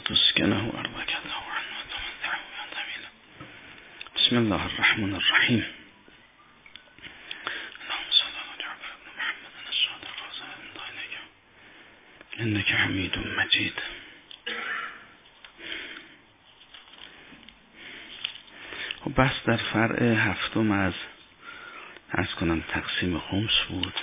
وتسكنه أرضك وتمتعه جميلا. بسم الله الرحمن الرحیم. اللهم صل على جعفر بن محمد الصادق إنك حمید مجید. و بس در فرع هفتم از تقسیم خمس بود.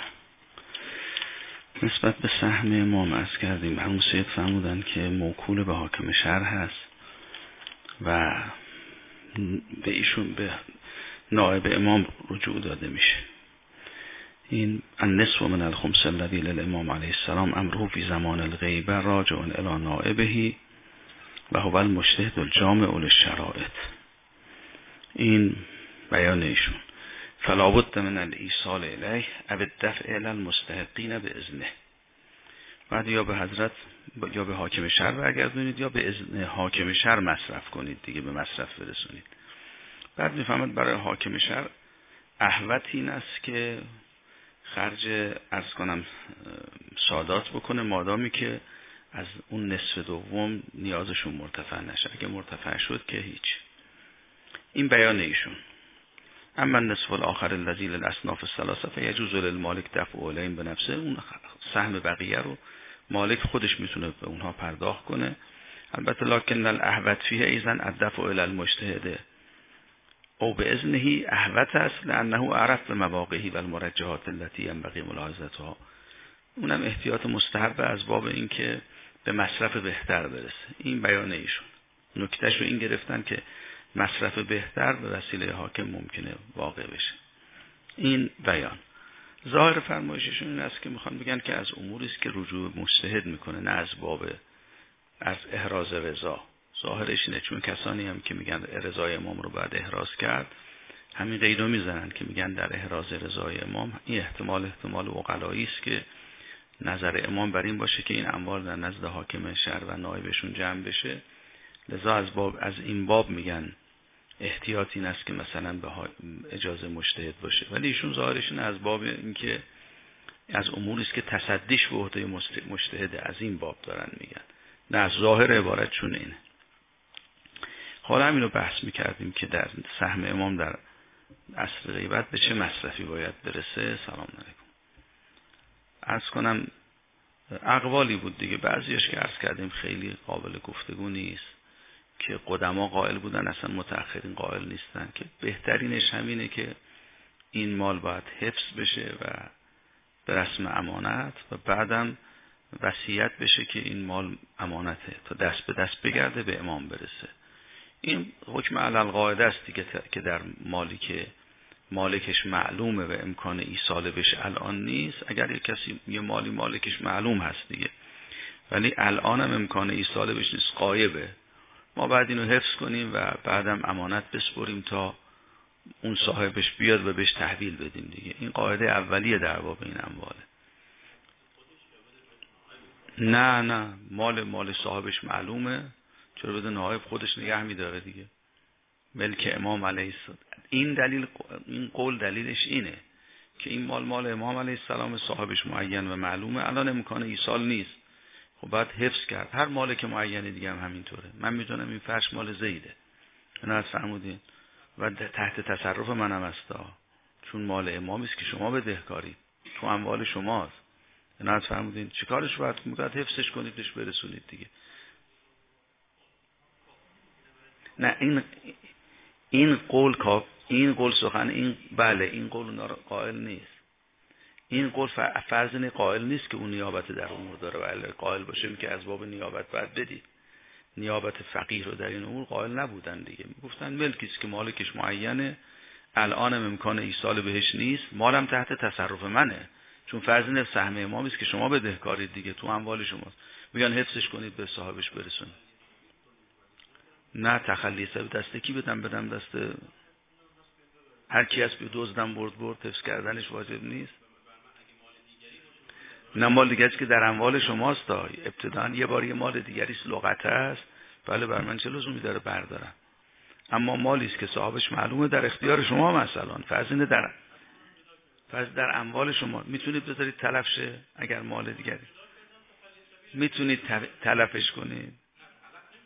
نسبت به سهم امام عرض کردیم، همون سید فرمودن که موکول به حاکم شهر هست و به ایشون به نائب امام رجوع داده میشه. این النصف من الخمس الذی للامام علیه السلام امره فی زمان الغیبه راجع الی نائبه و هو المجتهد الجامع للشرائط. این بیان ایشون. فلا بد من الایصال الیه او الدفع الی المستحقین باذنه. بعد یا به حضرت یا به حاکم شهر برگردونید یا به اذن حاکم شهر مصرف کنید دیگه، به مصرف برسونید. بعد میفهمد برای حاکم شهر احوط این است که خرج سادات بکنه، مادامی که از اون نصف دوم نیازشون مرتفع نشه. اگه مرتفع شد که هیچ. این بیان ایشون. اما النصف الاخر الذی للاصناف الثلاثه فیجوز للمالک دفع اولین به نفسه. اون سهم بقیه رو مالک خودش میتونه به اونها پرداخت کنه. البته لکن الاحوط فیه ایضا الدفع الی المجتهد او باذنه احوط است لانه عرف به مواقعه و المرجحات التي ينبغي ملاحظتها. اونم احتیاط مستحب از باب این که به مصرف بهتر برسه. این بیان ایشون. نکتهش رو این گرفتن که مصرف بهتر به وسیله حاکم ممکنه واقع بشه. این بیان. ظاهر فرمایششون این است که میخوان بگن که از اموری است که رجوع مجتهد میکنه، نه از باب از احراز رضا. ظاهرش اینه، چون کسانی هم که میگن رضای امام رو باید احراز کرد، همین قیدو میزنن که میگن در احراز رضای امام این احتمال عقلایی است که نظر امام بر این باشه که این اموال در نزد حاکم شهر و نایبشون جمع بشه. لذا از این باب میگن احتیاط این است که مثلا به اجازه مجتهد باشه. ولی ایشون ظاهرشون از باب این که از اموری است که تصدیش به عهده مجتهد، از این باب دارن میگن. نه، از ظاهر عبارت چون اینه. حالا همین رو بحث میکردیم که در سهم امام در عصر غیبت به چه مصرفی باید برسه. سلام علیکم. عرض کنم اقوالی بود دیگه، بعضیش که عرض کردیم خیلی قابل گفتگو نیست، که قدما قائل بودن، اصلا متأخرین قائل نیستن، که بهترینش همینه که این مال باید حفظ بشه و به رسم امانت و بعدم وصیت بشه که این مال امانته تا دست به دست بگرده به امام برسه. این حکم علل قاعده است دیگه، که در مالی که مالکش معلومه و امکان ایصال بشه الان نیست. اگر یک کسی یه مالی مالکش معلوم هست دیگه، ولی الان هم امکان ایصال بشه نیست، غایبه، ما بعد اینو حفظ کنیم و بعدم امانت بسپریم تا اون صاحبش بیاد و بهش تحویل بدیم دیگه. این قاعده اولیه در باب این امواله. نه مال صاحبش معلومه، چرا بده نایب خودش نگه میداره دیگه، ملک امام علیه السلام. این قول دلیلش اینه که این مال امام علیه السلام، صاحبش معین و معلومه، الان امکان ایصال نیست، خب باید حفظ کرد. هر مالک معین دیگه هم همینطوره. من میدونم این فرش مال زیده، اینا از فرمودین و تحت تصرف منم هستا، چون مال امامی است که شما بدهکارید، تو اموال شماست. اینا از فرمودین چیکارش باید حفظش کنید، بهش برسونید دیگه. نه این قول سخن این بله، این قول اونا قائل نیست. این قول فرض قائل نیست که اون نیابت در امور داره، ولی قائل باشه که از باب نیابت باید بدید. نیابت فقیه رو در این امور قائل نبودن دیگه. میگفتن ملکی است که مالکش معینه، الان امکان ایصال بهش نیست، مالم تحت تصرف منه، چون فرض سهم امامی است که شما بدهکارید دیگه، تو اموال شماست. میگن حفظش کنید به صاحبش برسونید. نه تخلیص به دست کی بدم دست هر کی از به دزدم برد حفظ کردنش واجب نیست. نه، مال دیگری که در اموال شماست. ابتداً یه بار یه مال دیگری لغته است، بله بر من چه لزومی داره بردارم. اما مالی است که صاحبش معلومه، در اختیار شما، مثلا فرض در اموال شما میتونید بذارید تلف شه. اگر مال دیگری میتونید تلفش کنید.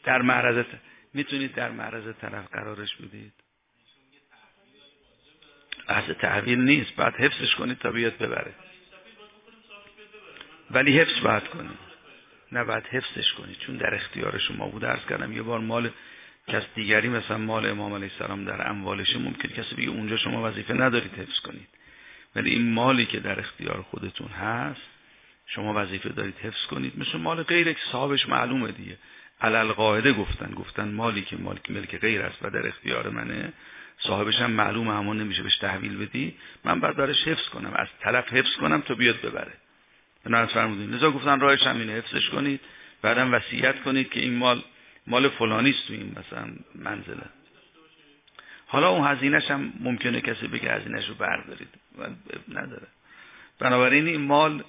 در معرض میتونید در معرض طرف قرارش بدید. بحث تحویل نیست، بعد حفظش کنید تا بیاد ببره. ولی حفظ باید کنید، نه بعد حفظش کنید، چون در اختیار شما بود. عرض کردم یه بار مال کس دیگری مثلا مال امام علیه السلام در اموالش، ممکن کسی بگه اونجا شما وظیفه ندارید حفظ کنید، ولی این مالی که در اختیار خودتون هست شما وظیفه دارید حفظ کنید. مثل مال غیره که صاحبش معلومه دیگه، علل قاعده گفتن مالی که ملک غیر است و در اختیار منه، صاحبش هم معلومه، اما نمیشه بهش تحویل بدی، من بعد برش حفظ کنم، از طرف حفظ کنم تا بیاد ببره. نه فرمودین، لذا گفتن راهش هم اینه، حفظش کنید، بعدم وصیت کنید که این مال فلانی است تو این مثلا منزله. حالا اون هزینه‌ش هم ممکنه کسی بگه هزینه‌شو بردارید، نداره. بنابراین این مال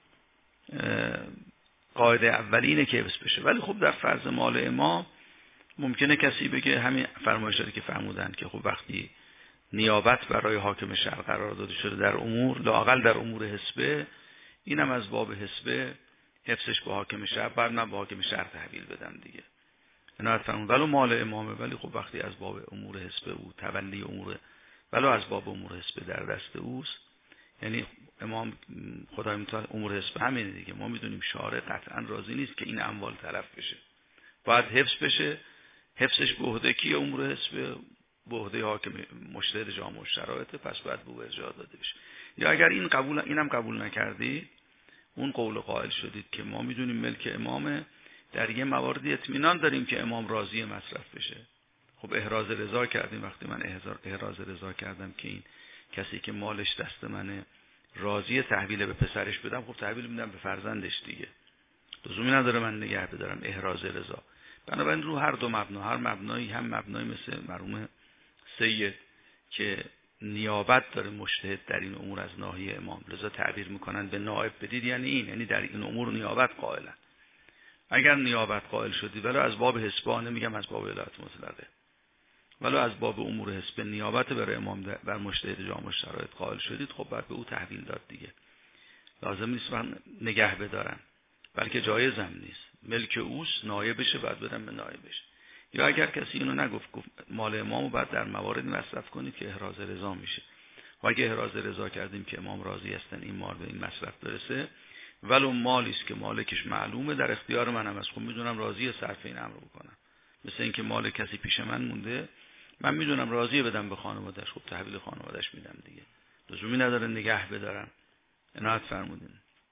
قاعده اولی اینه که حفظ بشه. ولی خب در فرض مال امام ممکنه کسی بگه همین فرمایش داره که فرمودن که خب وقتی نیابت برای حاکم شرع قرار داده شده در امور، لااقل در امور حسبه، اینم از باب حسبه حفظش به حاکم شرع، بعد من به حاکم شرع تحویل بدم دیگه. اینا فرمودن ولو مال امامه، ولی خب وقتی از باب امور حسبه او تولی امور، ولو از باب امور حسبه در دست اوست، یعنی امام خدای متعال امور حسبه همینه دیگه. ما میدونیم شارع قطعا راضی نیست که این اموال تلف بشه، باید حفظ بشه. حفظش به عهده کی؟ امور حسبه، به عهده حاکم مجتهد جامع الشرایط، پس باید به او ارجاع داده بشه. یا اگر اینم قبول نکردید، اون قول قائل شدید که ما میدونیم ملک امامه، در یه مواردی اطمینان داریم که امام راضی مصرف بشه، خب احراز رضا کردیم. وقتی من احراز رضا کردم که این کسی که مالش دست منه راضی تحویل به پسرش بدم، خب تحویل میدم به فرزندش دیگه، لزومی نداره من نگه بدارم احراز رضا. بنابراین رو هر دو مبنا، هر مبنایی، هم مبنایی مثل مرحوم سید که نیابت داره مجتهد در این امور از ناحیه امام، لذا تعبیر میکنن به نائب بدید، یعنی این، یعنی در این امور نیابت قائلن. اگر نیابت قائل شدی ولو از باب حسبه، نمیگم از باب ولایت مطلقه، ولو از باب امور حسبه نیابت برای امام بر مجتهد جامع الشرایط قائل شدید، خب بعد به او تحویل داد دیگه. لازم نیست من نگه بدارم، بلکه جایز هم نیست، ملک اوست، نایبشه، بعد بدم به نایبش. یا اگر کسی اینو نگفت، گفت مال امامو بعد در مواردی مصرف کنید که احراز رضا میشه، و اگه احراز رضا کردیم که امام راضی هستن این مال به این مصرف برسه، ولو مالی است که مالکش معلومه در اختیار منم است، خب میدونم راضی صرف این امر بکنم. مثل اینکه مال کسی پیش من مونده، من میدونم راضیه بدم به خانواده‌اش، خب تحویل خانواده‌اش میدم دیگه، لزومی نداره نگه بدارم. عنایت فرمودین.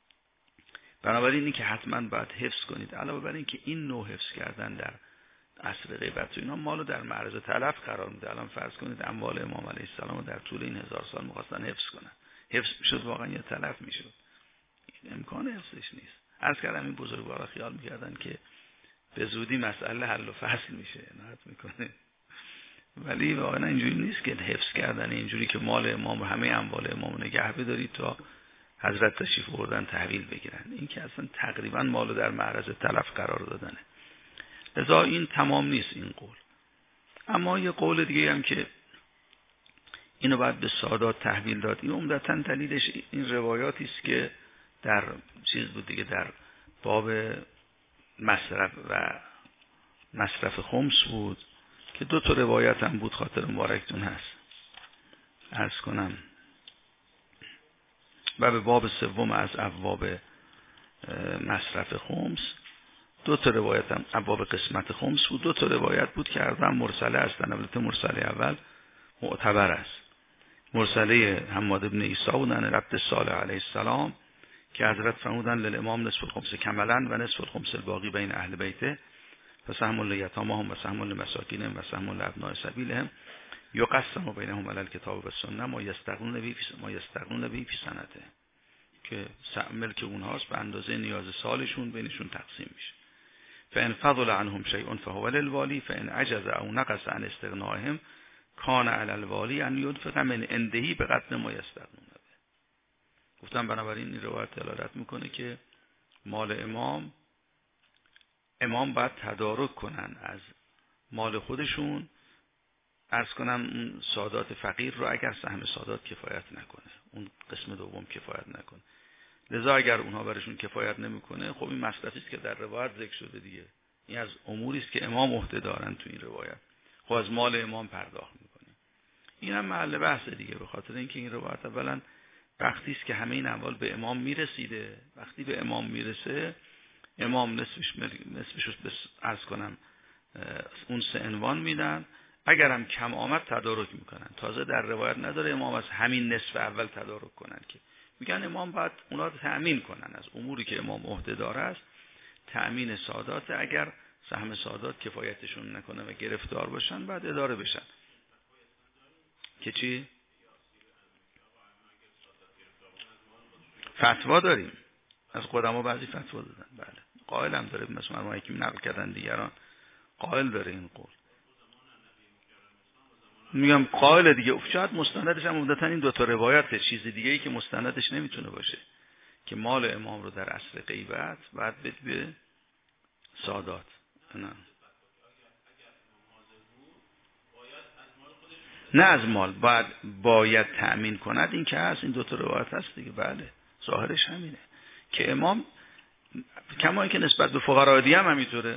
بنابراین این که حتما باید حفظ کنید، علاوه بر این که این نوع حفظ کردن در عصر غیبت و اینا مالو در معرض تلف قرار میده. الان فرض کنید اموال امام علیه السلام در طول این 1000 سال می‌خواستن حفظ کنن، حفظ میشد واقعا یا تلف میشد؟ امکان حفظش نیست. عرض کردم این بزرگوارا خیال میکردن که به زودی مسئله حل و فصل میشه، عنایت میکنه، ولی واقعا اینجوری نیست که حفظ کردن اینجوری که مال امام و همه اموال امام نگه بدارید تا حضرت تشریف بردن تحویل بگیرن، این که اصلا تقریبا مالو در معرض تلف قرار دادنه. لذا این تمام نیست این قول. اما یه قول دیگه هم که اینو باید به سادات تحویل داد، این عمدتاً دلیلش این روایاتی است که در چیز بود دیگه، در باب مصرف خمس بود که 2 تا روایت هم بود، خاطر مبارکتون هست عرض کنم، و به باب سوم از ابواب مصرف خمس 2 تا روایت هم ابواب قسمت خمس بود. 2 تا روایت بود که هم مرسله هستن. البته مرسله اول معتبر است، مرسله حماد بن عیسی بودن ربط صالح علیه السلام که حضرت فرمودن للامام نصف الخمس کملا و نصف الخمس الباقی بین اهل بیته، فسهم لیتامهم و سهم لمساکینهم و سهم لابناء سبیلهم یقسم بینهم علی الکتاب و السنه ما یستغنون به فی سنته، که ملک اونهاست به اندازه نیاز سالشون بینشون تقسیم میشه. فان فضل عنهم شیء فهو للوالی فان عجز او نقص عن استغنائهم کان علی الوالی ان ينفق من عنده بقدر ما یستغنون به. گفتم بنابراین این روایت دلالت میکنه که مال امام باید تدارک کنن از مال خودشون، عرض کنم اون سادات فقیر رو اگر سهم سادات کفایت نکنه، اون قسم دوم کفایت نکنه. لذا اگر اونها برشون کفایت نمیکنه، خب این مصرفی است که در روایت ذکر شده دیگه، این از اموری است که امام عهده دارن تو این روایت. خب از مال امام پرداخت میکنیم. این هم محل بحث دیگه، به خاطر اینکه این روایت اولا وقتی است که همه این اموال به امام میرسیده، وقتی به امام میرسه امام نصفش رو عرض کنم اون 3 عنوان میدن، اگرم کم آمد تدارک میکنن. تازه در روایت نداره امام از همین نصف اول تدارک کنن، که میگن امام باید اونا رو تأمین کنن. از اموری که امام عهده داره است تأمین سادات، اگر سهم سادات کفایتشون نکنه و گرفتار باشن بعد اداره بشن. که چی؟ فتوا داریم از قدما، بعضی فتوا دادن. بله قائل هم داره، مثلا ما یکی نقل کردن دیگران قائل داره این قول. میگم قائل دیگه، شاید مستندش هم عمدتاً این 2 تا روایته، چیز دیگه ای که مستندش نمیتونه باشه که مال امام رو در عصر غیبت بعد بده به سادات. نه از مال باید تأمین کند، این که هست، این 2 تا روایت هست دیگه. بله ظاهرش همینه که امام کما اینکه نسبت به فقرای دیگه هم همینطوره.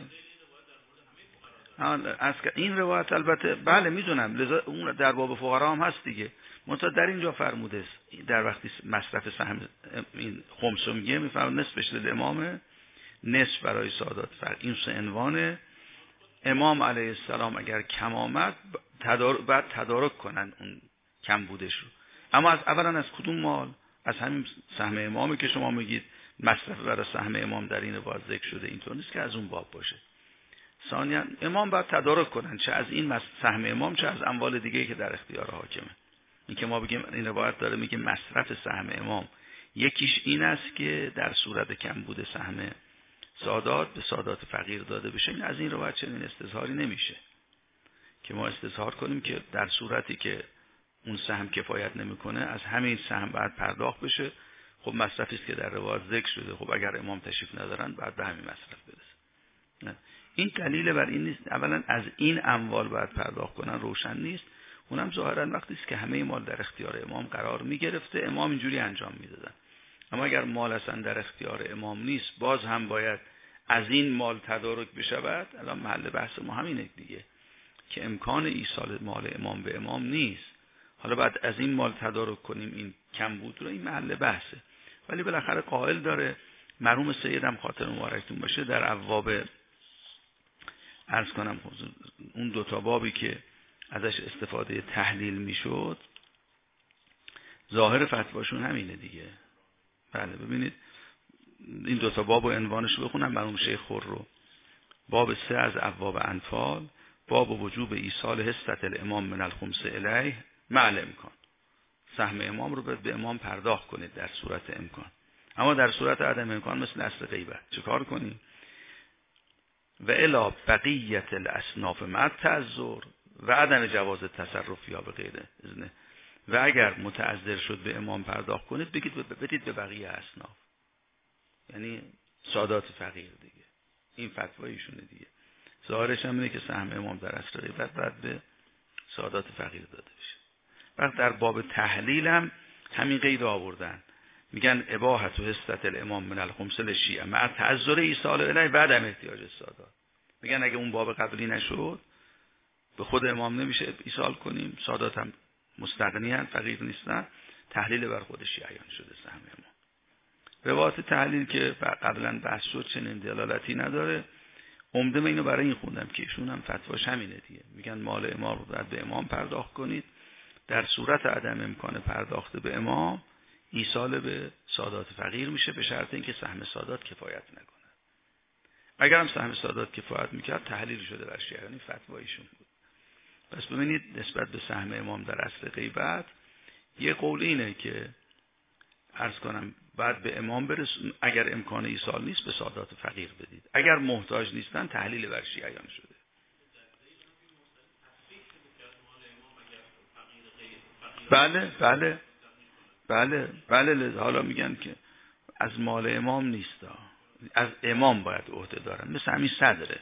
این روایت البته بله میدونم، لذا اون در باب فقرا هم هست دیگه. منتها در اینجا فرموده است در وقتی مصرف سهم این خمس میگه میفرماد نصفش دل امامه، نصف برای سادات فرق. این 3 عنوانه. امام علیه السلام اگر کم آمد بعد تدارک کنن اون کم بودش رو. اما از اولا از کدوم مال؟ از همین سهم امامی که شما میگید مصرف برای سهم امام در این باب ذکر شده، اینطور نیست که از اون باب باشه. ثانیا امام باید تدارک کنن چه از این سهم امام چه از اموال دیگه‌ای که در اختیار حاکمه. این که ما بگیم این روایت داره میگه مصرف سهم امام، یکیش این است که در صورت کم بوده سهم سادات به سادات فقیر داده بشه. این از این روایت چنین استظهاری نمیشه که ما استظهار کنیم که در صورتی که اون سهم کفایت نمیکنه از همین سهم بعد پرداخت بشه. خب مصرفی است که در روایت ذکر شده، خب اگر امام تشریف ندارن بعد به همین مصرف برسه. نه. این دلیل بر این نیست اولا از این اموال باید پرداخت کنن، روشن نیست. اونم ظاهرا وقتی است که همه مال در اختیار امام قرار میگرفته امام اینجوری انجام میدادن. اما اگر مال اصلا در اختیار امام نیست باز هم باید از این مال تدارک بشود. الان محل بحث ما همینه دیگه که امکان ایصال مال امام به امام نیست. حالا بعد از این مال تدارک کنیم این کم بود رو، این محل بحثه. ولی بالاخره قائل داره. مرحوم سیدم خاطر مبارکتون باشه در ابواب عرض کنم اون 2 تا بابی که ازش استفاده تحلیل میشد ظاهر فتواشون همینه دیگه. بله ببینید این 2 تا باب و عنوانش رو بخونم مرحوم شیخ خور رو. باب 3 از ابواب انفال، باب وجوب ایصال حصة الامام من الخمس الیه مع الامکان. سهم امام رو به امام پرداخت کنید در صورت امکان، اما در صورت عدم امکان مثل عصر غیبت چیکار کنیم؟ و الا بقیت الاصناف مع تعذر و عدم جواز تصرف یا به غیر اذن. و اگر متعذر شد به امام پرداخت کنید بدید به بقیه اصناف، یعنی سادات فقیر دیگه. این فتوایشونه دیگه. ظاهرش هم اینه که سهم امام در عصر غیبت بعد به سادات فقیر داده بشه. وقت در باب تحلیل هم همین قید آوردن، میگن اباحت و حصة الامام من الخمس للشیعه مع تعذر ایصال الیه بعد هم احتیاج سادات. میگن اگه اون باب قبلی نشد به خود امام نمیشه ایصال کنیم، سادات هم مستغنیان فقیر نیستن، تحلیل بر خود شیعیان شده سهم امام. روایت تحلیل که قبلا بحث شد چنین دلالتی نداره. عمده من اینو برای این خوندم که ایشون هم فتواش همینه دیگه. میگن مال امام رو بعد به امام پرداخت کنید، در صورت عدم امکان پرداخت به امام ایصال به سادات فقیر میشه به شرط اینکه سهم سادات کفایت نکنه. اگر هم سهم سادات کفایت میکرد تحلیل شده بر شیعیان. این فتوایشون بود. پس ببینید نسبت به سهم امام در عصر غیبت یه قول اینه که عرض کنم بعد به امام برسون، اگر امکان ایصال نیست به سادات فقیر بدید، اگر محتاج نیستن تحلیل بر شیعیان شده. بله بله بله بله. حالا میگن که از مال امام نیست، از امام باید عهده دارن، مثل همین صدره.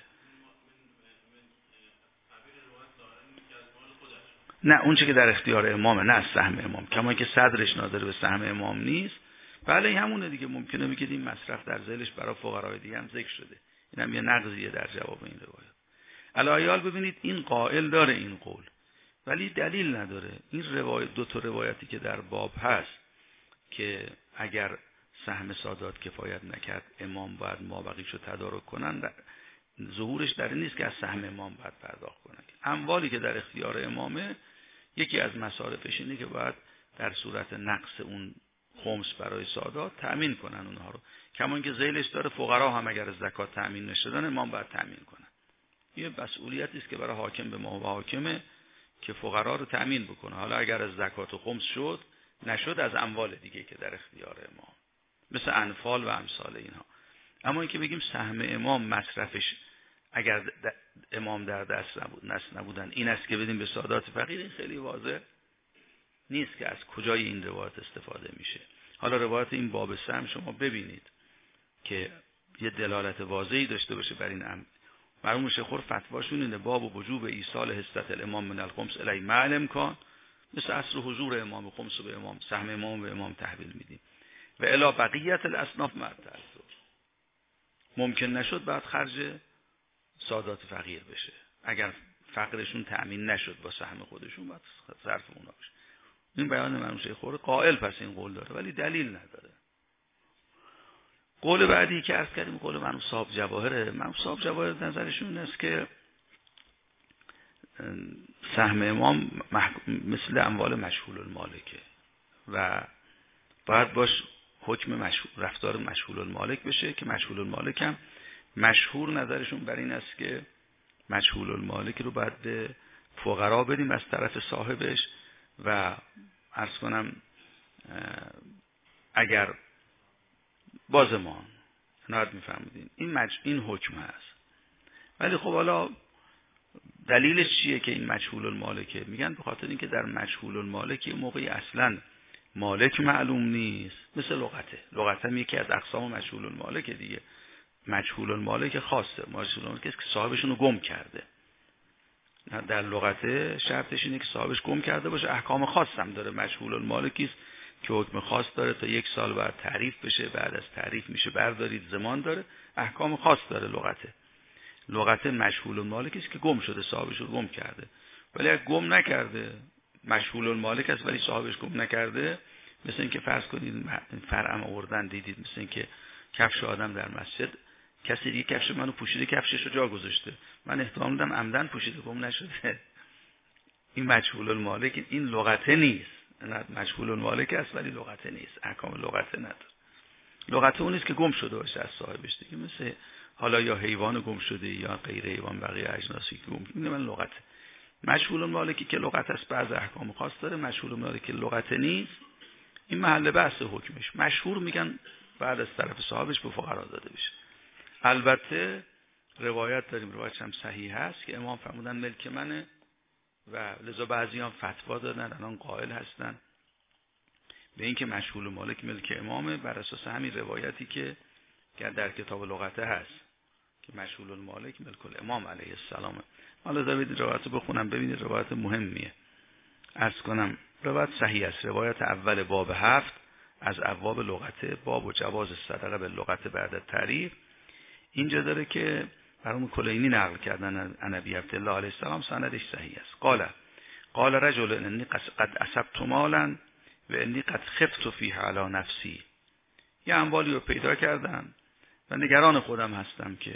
نه اون چه که در اختیار امامه، نه از سهم امام. کما که صدرش ناظر به سهم امام نیست. بله همونه دیگه. ممکنه بگید این مصرف در ذیلش برای فقرای دیگه هم ذکر شده، این هم یه نقضیه در جواب این روایت. علایال ببینید این قائل داره این قول ولی دلیل نداره. این روایت، دو تا روایتی که در باب هست که اگر سهم سادات کفایت نکرد امام باید مابقیشو تدارک کنن، ظهورش در این نیست که از سهم امام باید پرداخت کنن. اموالی که در اختیار امامه یکی از مصارفش اینه که باید در صورت نقص اون خمس برای سادات تأمین کنن اونها رو، کما اینکه ذیلش داره فقرا هم اگر از زکات تأمین نشدن امام باید تأمین کنن. یه مسئولیتی است که برای حاکم به ما و حاکمه که فقرا رو تأمین بکنه. حالا اگر از زکات و خمس شد نشد از اموال دیگه که در اختیار امام مثل انفال و امثال اینها. اما اینکه بگیم سهم امام مصرفش اگر امام در دست نبودن این است که بدیم به سادات فقیر، این خیلی واضح نیست که از کجای این روایت استفاده میشه. حالا روایت این باب سهم شما ببینید که یه دلالت واضحی داشته باشه بر این امر. مرحوم شیخ فتواشون اینه باب وجوب ایصال حصت الامام من الخمس الی مع الامکان، مثل اصل حضور امام خمس به امام، سهم امام به امام تحویل میدیم و الی بقیت الاصناف مع التعذر. ممکن نشد بعد خرج سادات فقیر بشه، اگر فقرشون تأمین نشد با سهم خودشون بعد صرف اونا بشه. این بیان مرحوم شیخ قائل پس این قول داره ولی دلیل نداره. قول بعدی که عرض کردیم قول مرحوم صاحب جواهره. مرحوم صاحب جواهر نظرشون این است که سهم امام مثل اموال مشغول المالکه و باید باش حکم رفتار مشغول المالک بشه که مشغول المالک هم مشهور نظرشون بر این است که مشغول المالک رو باید به فقرا بدیم از طرف صاحبش و عرض کنم اگر بازمان نهاد میفهمدین این حکم هست. ولی خب حالا دلیلش چیه که این مجهول المالکه؟ میگن به خاطر اینکه در مجهول المالک یه موقعی اصلا مالک معلوم نیست، مثل لغته هم یکی از اقسام مجهول المالک دیگه. مجهول المالک خاصه، مجهول المالک که صاحبشون رو گم کرده. در لغته شرطش اینه که صاحبش گم کرده باشه. احکام خاص هم داره. مجهول المالکی است که حکم خاص داره، تا 1 سال بعد تعریف بشه، بعد از تعریف میشه بردارید، زمان داره، احکام خاص داره. لغته مجهول المالک است که گم شده، صاحبش رو گم کرده. ولی اگه گم نکرده، مجهول المالک است ولی صاحبش گم نکرده، مثل اینکه فرض کنید فرعم آوردن دیدید، مثل اینکه کفش آدم در مسجد کسی دیگه کفش منو پوشیده، کفشش رو جا گذاشته، من احتمال میدم عمدن پوشیده، گم نشده. این مجهول المالک، این لغته نیست. نه مجهول المالک است ولی لغته نیست، احکام لغته نداره. لغته اون نیست که گم شده باشه از صاحبش دیگه، مثل حالا یا حیوان گم شده یا غیر حیوان بقیه اجناسی که گم. این من لغته. مجهول المالکی که لغت است بعض احکام خاص داره، مجهول المالکی که لغته نیست این محل بحث حکمش. مشهور میگن بعد از طرف صاحبش به فقرا داده بشه. البته روایت داریم، روایت هم صحیح هست که امام فرمودن ملک منه و لذا بعضیان فتوا دادن، الان قائل هستن به اینکه مشغول مالک ملک امامه بر اساس همین روایتی که در کتاب لغته هست که مشغول المالک ملک الامام علیه السلامه. حالا ببینید روایت بخونم ببینید روایت مهمیه. عرض کنم روایت صحیح است. روایت اول باب 7 از ابواب لغته، باب و جواز صدقه به لغت بعد تعریف، اینجا داره که برام کلینی نقل کردن نبی عبدالله علیه السلام، سندش صحیح است. قال رجل انی قد اصبت مالا و انی قد خفت فیه علی نفسی. یه اموالی رو پیدا کردم و نگران خودم هستم که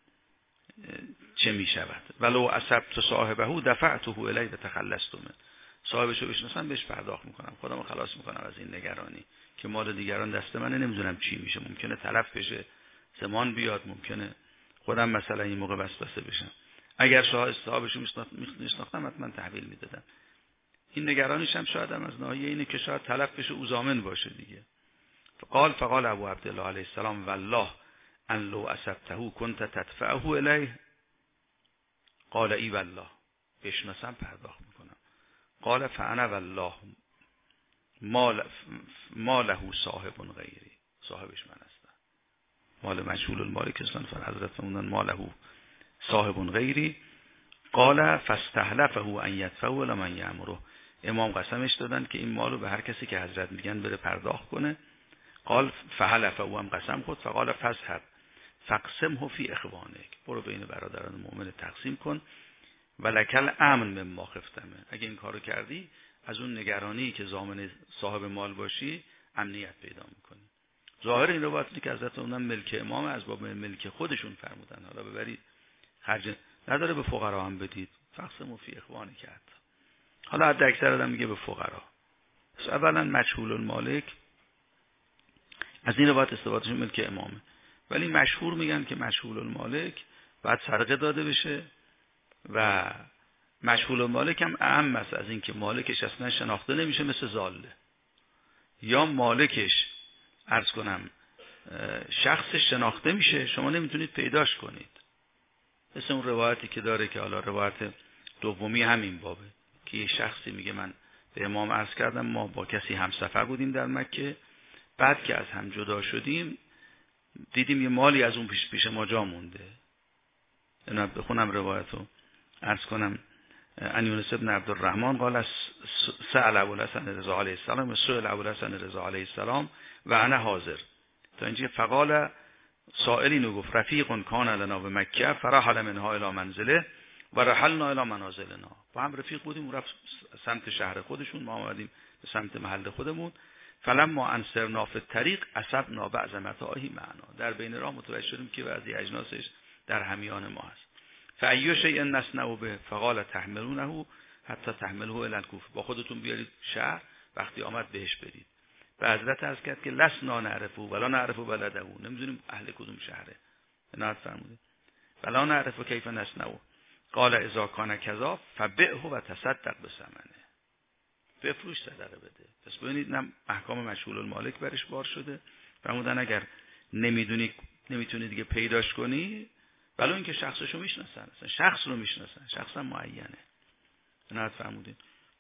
چه می شود. ولو اصبت صاحبه دفعته الی و تخلصت منه. صاحبشو بشناسم بهش پرداخت میکنم، خودمو خلاص میکنم از این نگرانی که مال دیگران دست منه، نمیدونم چی میشه، ممکنه تلف بشه، زمان بیاد، ممکنه خودم مثلا این موقع وسوسه بشم. اگر صاحبشو میشناختم حتما تحویل میدادم. این نگرانیش هم شاید هم از ناحیه اینه که شاید تلف بشه او ضامن باشه دیگه. فقال ابو عبدالله علیه السلام والله ان لو اصبته كنت تدفعه الیه. قال ای والله، بشناسم پرداخت میکنم. قال فانا والله ما له صاحب غیری. صاحبش من هستم. مال مجهول المالک هستن. حضرت فرمودن ما له صاحب غیری. قال فاستحلفه ان يدفعه لمن یامره. امام قسمش دادن که این مالو به هر کسی که حضرت میگن بره پرداخت کنه. قال فحلفه، او هم قسم خورد. فقال فذهب فقسمه فی اخوانک، برو بین برادران مؤمن تقسیم کن. ولکل امن مما خفتمه، اگه این کارو کردی از اون نگرانی که ضامن صاحب مال باشی امنیت پیدا میکنی. ظاهر این روایت اینه که حضرت اونم ملک امام از باب ملک خودشون فرمودن، حالا ببرید خرج نداره به فقرا هم بدید. فقسمه فی اخوانک کرد. حالا حد اکثر آدم میگه به فقرا. اولا مجهول المالک از این روایت استفادهشون ملک امامه، ولی مشهور میگن که مجهول المالک باید سرقه داده بشه و مجهول المالک هم اهم است از این که مالکش اصلا شناخته نمیشه، مثل ضاله. یا مالکش عرض کنم شخصش شناخته میشه، شما نمیتونید پیداش کنید، مثل اون روایتی که داره که حالا روایت دومی همین بابه که یه شخصی میگه من به امام عرض کردم ما با کسی همسفر بودیم در مکه، بعد که از هم جدا شدیم دیدیم یه مالی از اون پیش ما جا مونده. اینا بخونم روایتو عرض کنم. ان یونس ابن عبدالرحمن قال سأل ابوالحسن رضا علیه السلام و سئل ابوالحسن رضا علیه السلام و انا حاضر، تا اینجا فقال سائلی نگفت رفیق کان لنا به مکه فرحل منها الی منزله و رحلنا الی منازلنا، با هم رفیق بودیم، اون رفت سمت شهر خودشون، ما آمدیم به سمت محل خودمون. فلما انصرنا فی الطریق اصبنا بعض متاعه معنا، در بین راه متوجه شدیم که بعضی اجناسش در همیان ما هست. فایو شیء نصنع به فقال تحملونه حتی تحمله الی الکوفه، با خودتون بیارید شهر، وقتی آمد بهش برید. به حضرت عرض کرد که لسنا نعرفه ولا نعرف بلده، نمیدونیم اهل کدوم شهره. عنایت فرمودید ولا نعرف کیف نصنع. قال اذا کان کذا فبئه و تصدق بثمنه، بفروش صدقه بده. پس ببینید نه احکام مجهول المالک برش بار شده. فرمودن اگر نمیتونی دیگه پیداش کنی، ولو اینکه شخصشو میشناسن، مثلا شخص رو میشناسن، شخصا معینه. عنایت فرمودید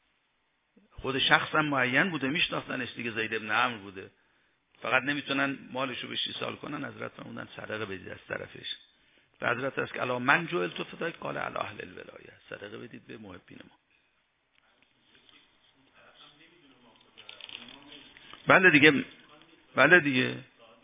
خود شخصا معین بوده، میشناختنش دیگه، زید ابن عمرو بوده، فقط نمیتونن مالشو بهش ایصال کنن. حضرت فرمودن صدقه بدید از طرفش. به حضرت است که الا من جعل تو فدای، قال علی اهل الولایه، صدقه بدید به محبین ما. بله دیگه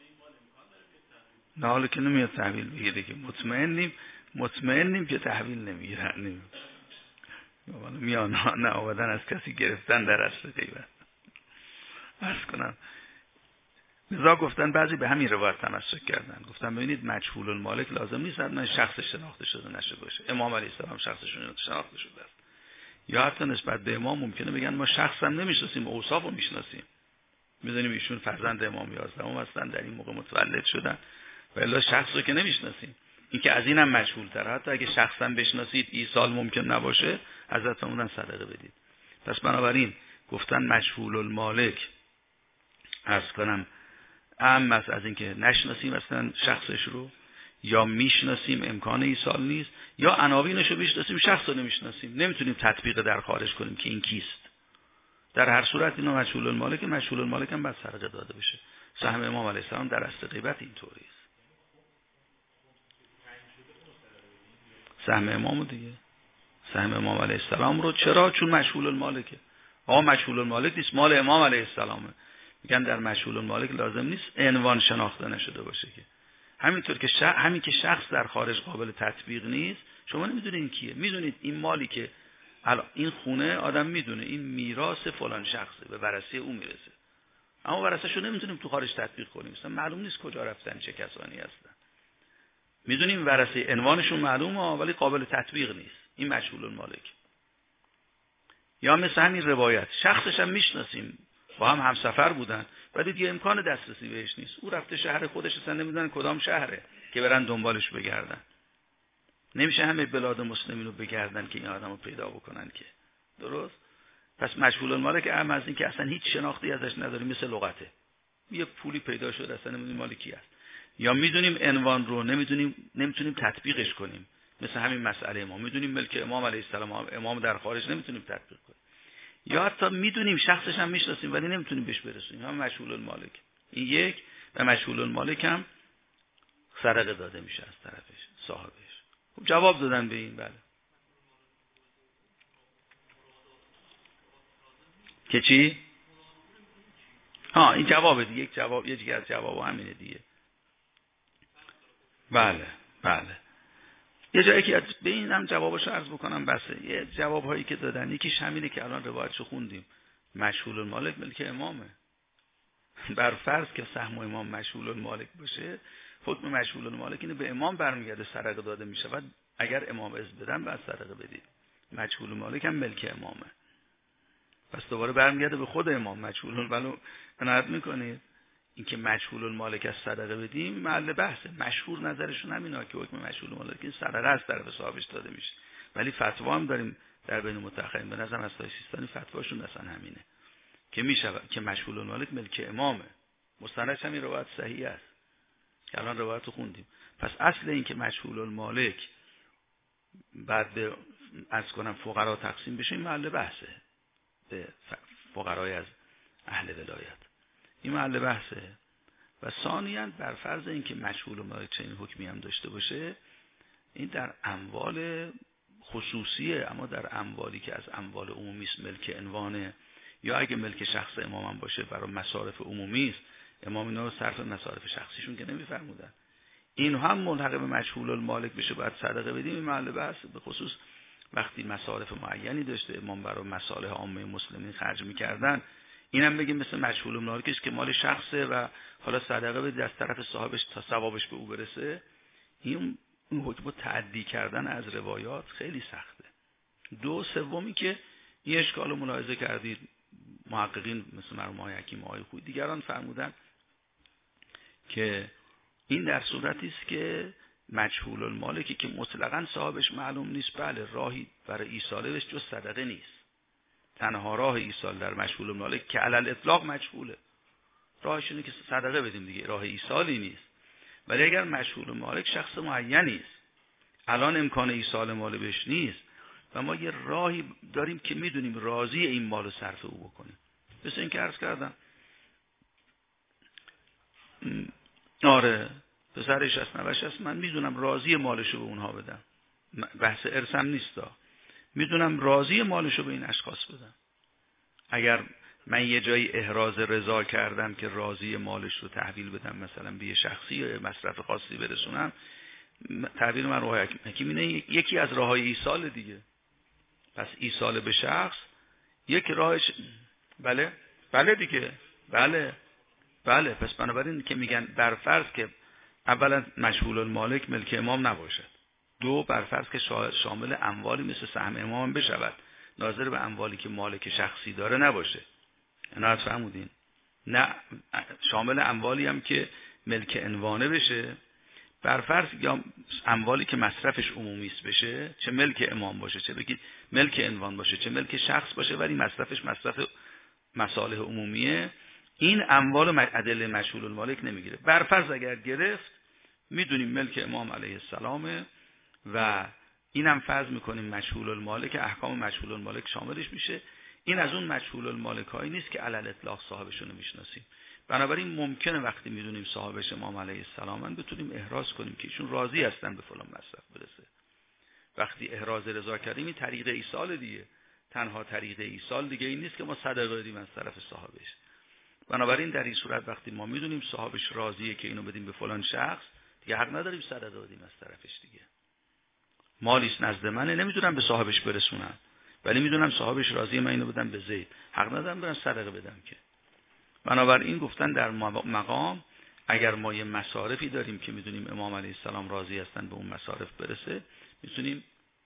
نه، حالا که نمیاد تحویل بگیره که مطمئنیم که تحویل نمیگیرن. میان نه آمدن از کسی گرفتن در اصل غیبت. عرض کنم لذا گفتن بعضی به همین روایت تمسک کردن، گفتن ببینید مجهول المالک لازم نیست حتما شخص شناخته شده نشه باشه. امام علیه السلام شخصشون شناخته شده است، یا حتی نسبت به امام ممکنه بگن ما شخصا نمیشناسیم، اوصافو میشناسیم، میدونیم ایشون فرزند امام 11 هستن، در این موقع متولد شدن، و الا شخص رو که نمیشناسیم. این که از اینم مجهول تر، حتی اگه شخصا بشناسید ایصال ممکن نباشه، حضرت فرمودن صدقه بدید. پس بنابراین گفتن مجهول المالک عرض کنم اهم است از اینکه نشناسیم اصلا شخصش رو، یا میشناسیم امکان ایصال نیست، یا عناوینش رو میشناسیم شخص رو نمیشناسیم، نمیتونیم تطبیق در خارج کنیم که این کیست. در هر صورت اینا مجهول المالک هم باید صدقه داده بشه. سهم امام علیه السلام در اصل غیبت اینطوری است. سهم امام دیگه، سهم امام علیه السلام رو چرا؟ چون مجهول المالکه. آقا مجهول المالک نیست، مال امام علیه السلامه. میگن در مجهول المالک لازم نیست عنوان شناخته نشده باشه، که همینطور که همین که شخص در خارج قابل تطبیق نیست، شما نمیدونید این کیه. میدونید این مالی که این خونه آدم میدونه این میراث فلان شخصه، به ورثه اون میرسه، اما ورثه‌شو نمیتونیم تو خارج تطبیق کنیم، مثلا معلوم نیست کجا رفتن، چه کسانی هستن. میدونیم ورثه عنوانشون معلومه ولی قابل تطبیق نیست، این مجهول المالک. یا مثل همین روایت شخصش هم میشناسیم، با هم همسفر بودن، ولی دیگه امکان دسترسی بهش نیست، او رفته شهر خودش، اصلا نمیدونن کدام شهره که برن دنبالش بگردن. نمیشه همه بلاد مسلمین رو بگردن که این آدمو پیدا بکنن که. درست؟ پس مجهول المالک اهم از این که اصلا هیچ شناختی ازش نداریم، مثل لغته، یه پولی پیدا شد اصلا نمیدونیم مال کی است. یا میدونیم عنوان رو نمیتونیم تطبیقش کنیم، مثل همین مسئله ما میدونیم ملک امام علیه السلام، امام در خارج نمیتونیم تطبیق کنیم. یا حتی میدونیم شخصش هم میشناسیم ولی نمیتونیم بهش برسونیم، هم مجهول المالک. این یک. و مجهول المالک هم صدقه داده میشه از طرفش صاحبش. خب جواب دادن به این. بله که چی؟ این جواب دیگه، یک جواب، یه دیگه از جواب همینه دیگه. بله بله. یه جایی که به این هم جوابشو عرض بکنم بسه. یه جوابهایی که دادن یکیش همینه که الان روایتشو خوندیم، مشهول المالک ملک امامه. بر فرض که سهم امام مشهول المالک باشه، حکم مشهول المالک اینه به امام برمیگرده، صدقه داده میشه و اگر امام اذن بدن بعد صدقه بدید. مشهول المالک هم ملک امامه، پس دوباره برمیگرده به خود امام. مشهول المالک عنایت میکنید اینکه مشهول المالک از صدقه بدیم محل بحثه. مشهور نظرشون همینا که حکم مشهول المالک این صدقه از طرف صاحبش داده میشه، ولی فتوا هم داریم در بین متأخرین، به نظر اساتید سیستانی فتواشون مثلا همینه که میشه که مشهول المالک ملک امامه. مستندش هم این روایت صحیح است که الان روایت رو خوندیم. پس اصل این که مشهول المالک بعد به از کنم فقرا تقسیم بشه این محل بحثه، به فقرای از اهل ولایت این محل بحثه. و ثانیاً بر فرض اینکه مشهول المالک چنین حکمی هم داشته باشه، این در اموال خصوصیه، اما در اموالی که از اموال عمومی است ملک عنوانه، یا اگه ملک شخص امام هم باشه برای مصارف عمومی است، امام اینا رو صرف مصارف شخصیشون که نمیفرمودن، این هم ملحق به مشهول المالک بشه باید صدقه بدیم. این محل بحث، به خصوص وقتی مصارف معینی داشته امام برای مصالح عامه مسلمین خرج میکردن، اینم بگیم مثل مشهول المالکش که مال شخصه و حالا صدقه بدید از طرف صاحبش تا ثوابش به او برسه. این حکم تعدی کردن از روایات خیلی سخته. سومی که این اشکال رو ملاحظه کردید، محققین مثل مرحوم آقای حکیم، آقای خویی دیگران فرمودن که این در صورتی است که مجهول المالکی که مطلقاً صاحبش معلوم نیست، بله راهی برای ایصالش جز صدقه نیست. تنها راه ایصال در مجهول المالک که علل اطلاق مجهوله، راهش اینه که صدقه بدیم دیگه، راه ایصالی نیست. ولی اگر مجهول المالک شخص معینی است، الان امکان ایصال مال بهش نیست و ما یه راهی داریم که میدونیم راضی این مال رو صرف او بکنیم، مثل این که عرض کردم آره پسرش هست نوش هست، من میدونم راضی مالشو به اونها بدم، بحث ارثم نیستا، میدونم راضی مالشو به این اشخاص بدم. اگر من یه جایی احراز رضا کردم که راضی مالش رو تحویل بدم مثلا به یه شخصی یا مصرف خاصی برسونم، تعبیر من روح حکیم اینه یکی از راههای ایصال دیگه. پس ایصال به شخص یک راهش بله دیگه بله. پس بنابراین که میگن بر فرض که اولا مجهول المالک ملک امام نباشد، دو بر فرض که شامل اموالی مثل سهم امام بشود، ناظر به اموالی که مالک شخصی داره نباشه. اینا از فهمودین؟ نه شامل اموالی هم که ملک عنوانه بشه، بر فرض یا اموالی که مصرفش عمومی است بشه، چه ملک امام باشه، چه بگید ملک عنوان باشه، چه ملک شخص باشه ولی مصرفش مصرف مصالح عمومیه، این اموال ادله مجهول المالک نمیگیره. بر فرض اگر گرفت، میدونیم ملک امام علیه السلامه و اینم فرض میکنیم مجهول المالک، احکام مجهول المالک شاملش میشه. این از اون مجهول المالک هایی نیست که علل اطلاق صاحبشون رو میشناسیم. بنابراین ممکنه وقتی میدونیم صاحبش امام علیه السلامن بتونیم احراز کنیم که ایشون راضی هستن به فلان مصرف برسه. وقتی احراز رضا کردیم این طریق ایصال دیگه، تنها طریق ایصال دیگه این نیست که ما صدقه بدیم از طرف صاحبش. بنابراین در این صورت وقتی ما میدونیم صاحبش راضیه که اینو بدیم به فلان شخص، دیگه حق نداریم صدقه بدیم از طرفش دیگه. مالیس نزد منه، نمیدونم به صاحبش برسونم، ولی میدونم صاحبش راضیه من اینو بدم به زید، حق ندارم برم صدقه بدم که. بنابراین گفتن در مقام اگر ما یه مصارفی داریم که میدونیم امام علیه السلام راضی هستن به اون مصارف برسه، میتونیم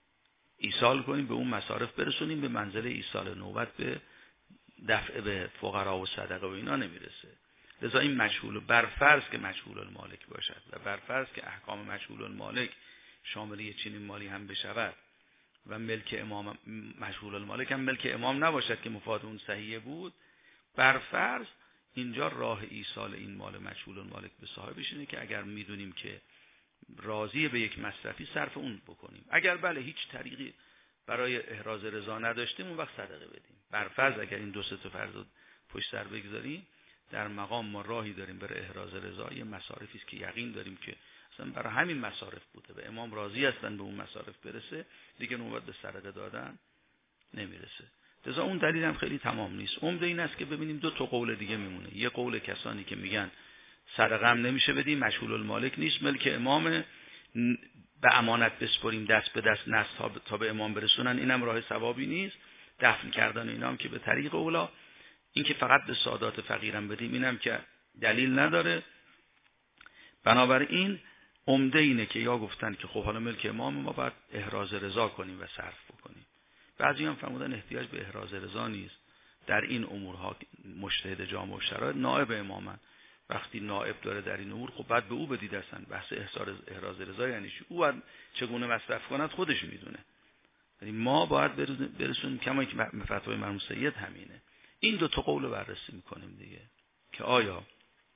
ایصال کنیم به اون مصارف برسونیم، به منزله ایصال نوبت به دفع به فقرا و صدقه و اینا نمیرسه. لذا این مجهول بر فرض که مجهول المالک باشد و بر فرض که احکام مجهول المالک شامل یه چنین مالی هم بشود و ملک امام مجهول المالک هم ملک امام نباشد که مفاد اون صحیح بود، بر فرض اینجا راه ایصال این مال مجهول المالک به صاحبش اینه که اگر میدونیم که راضی به یک مصرفی صرف اون بکنیم، اگر بله هیچ طریقی برای احراز رضا نداشتیم اون وقت صدقه بدیم. بر فرض اگر این دو سه تا فرض پشت سر بگذاریم، در مقام ما راهی داریم برای احراز رضا، یه مصارفی است که یقین داریم که اصلا برای همین مصارف بوده و امام راضی هستن به اون مصارف برسه، دیگه نوبت به صدقه دادن نمیرسه. لذا اون دلیل هم خیلی تمام نیست. عمده این است که ببینیم دو تا قول دیگه میمونه. یه قول کسانی که میگن صدقه هم نمیشه بدیم، مجهول المالک نیست، ملک امام، به امانت بسپریم دست به دست نسل تا به امام برسونن، اینم راه ثوابی نیست. دفن کردن اینا هم که به طریق اولا، این که فقط به سادات فقیرم بدیم اینم که دلیل نداره. بنابراین عمده اینه که یا گفتن که خب حالا ملک امام ما باید احراز رضا کنیم و صرف بکنیم. بعضی هم فرمودن احتیاج به احراز رضا نیست، در این امورها مجتهد جامع و شرایط نائب امامن، وقتی نائب داره در این امور خب بعد به او بدید. اصلا بحث احراز رضا یعنی چی؟ او باید چگونه مصرف کند خودش میدونه، یعنی ما باید برسونیم کما که فتوای مرحوم سید همینه. این دو تا قول رو بررسی میکنیم دیگه که آیا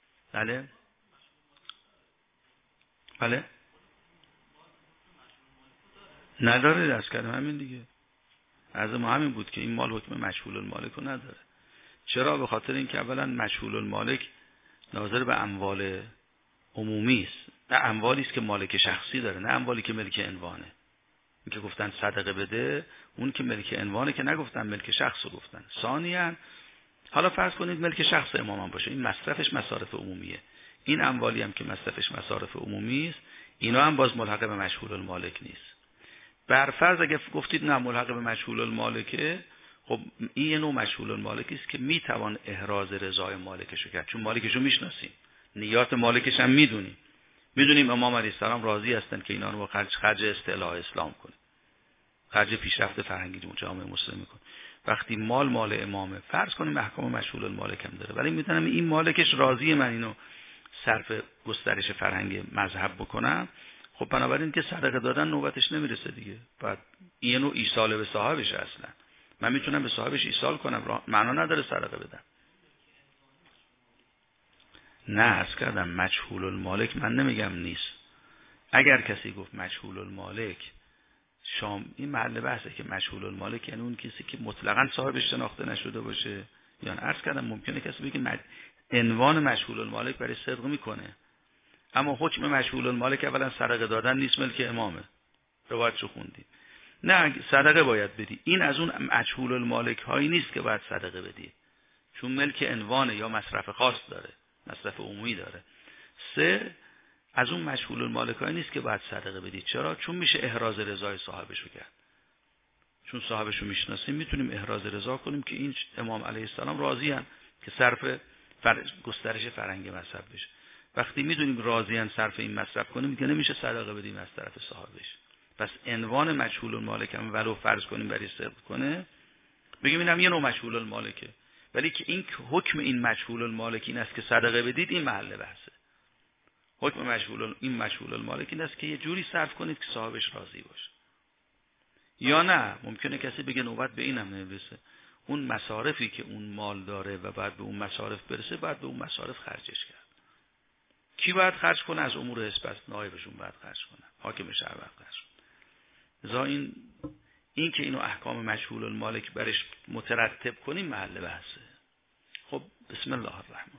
بله نداره، دست کردم همین دیگه. از ما همین بود که این مال حکم مجهول المالک رو نداره. چرا؟ به خاطر اینکه اولا مجهول المالک ناظر به اموال عمومی است، نه اموالی است که مالک شخصی داره، نه اموالی که ملک عنوانه. این که گفتن صدقه بده، اون که ملک عنوانه که نگفتن ملک شخص رو گفتن. ثانیاً حالا فرض کنید ملک شخص امام هم باشه، این مصرفش مصارف عمومیه، این اموالی هم که مصرفش مصارف عمومی است، اینا هم باز ملحق به مجهول المالک نیست. بر فرض اگه گفتید نه ملحق به مجهول المالکه، خب این یه نوع مجهول المالکی است که میتوان احراز رضای مالکشو کرد، چون مالکشو میشناسیم، نیات مالکش هم میدونیم امام علیه السلام راضی هستن که اینا رو خرج اصطلاح اسلام کنه، خرج پیشرفت فرهنگی جامعه مسلم کنه. وقتی مال امامه، فرض کنیم احکام مجهول المالک هم داره، ولی میدونم این مالکش راضیه من اینو صرف گسترش فرهنگ مذهب بکنم، خب بنابراین که صدقه دادن نوبتش نمیرسه دیگه. بعد این نوع ایصال به صاحبش اصلا، من میتونم به صاحبش ایصال کنم، معنا نداره صدقه بدم. نه عرض کردم مجهول المالک من نمیگم نیست. اگر کسی گفت مجهول المالک این محل بحثه که مجهول المالک یعنی اون کسی که مطلقاً صاحبش شناخته نشده باشه، یا عرض کردم ممکنه کسی بگه عنوان مجهول المالک برای صدق میکنه، اما حکم مجهول المالک اولا صدقه دادن نیست، ملک امامه، روایتشو خوندیم. نه صدقه باید بدی، این از اون مجهول المالک هایی نیست که باید صدقه بدی، چون ملک عنوانه یا مصرف خاص داره، مصرف عمومی داره. سه، از اون مجهول المالک هایی نیست که باید صدقه بدی. چرا؟ چون میشه احراز رضای صاحبشو کرد، چون صاحبشو میشناسیم میتونیم احراز رضا کنیم که این امام علیه السلام راضی ان که صرف گسترش فرهنگ مذهب بشه. وقتی میدونیم راضی ان صرف این مصرف کنیم دیگه نمیشه صدقه بدیم از طرف صاحبش. پس عنوان مجهول المالک هم ولو فرض کنیم برای صدق کنه، بگیم اینم یه نوع مجهول المالکه، ولی که این حکم این مجهول المالک این است که صدقه بدید، این محل بحثه. حکم مجهول المالک این است که یه جوری صرف کنید که صاحبش راضی باشه. یا نه ممکنه کسی بگه نوبت به اینم نمیرسه، اون مصارفی که اون مال داره و بعد به اون مصارف برسه، بعد به اون مصارف خرجش کرد. کی باید خرج کنه؟ از امور حسب است، نایبشون باید خرج کنه، حاکم شهر باید خرج کنه. لذا این که اینو احکام مجهول المالک برش مترتب کنیم محل بحثه. خب بسم الله الرحمن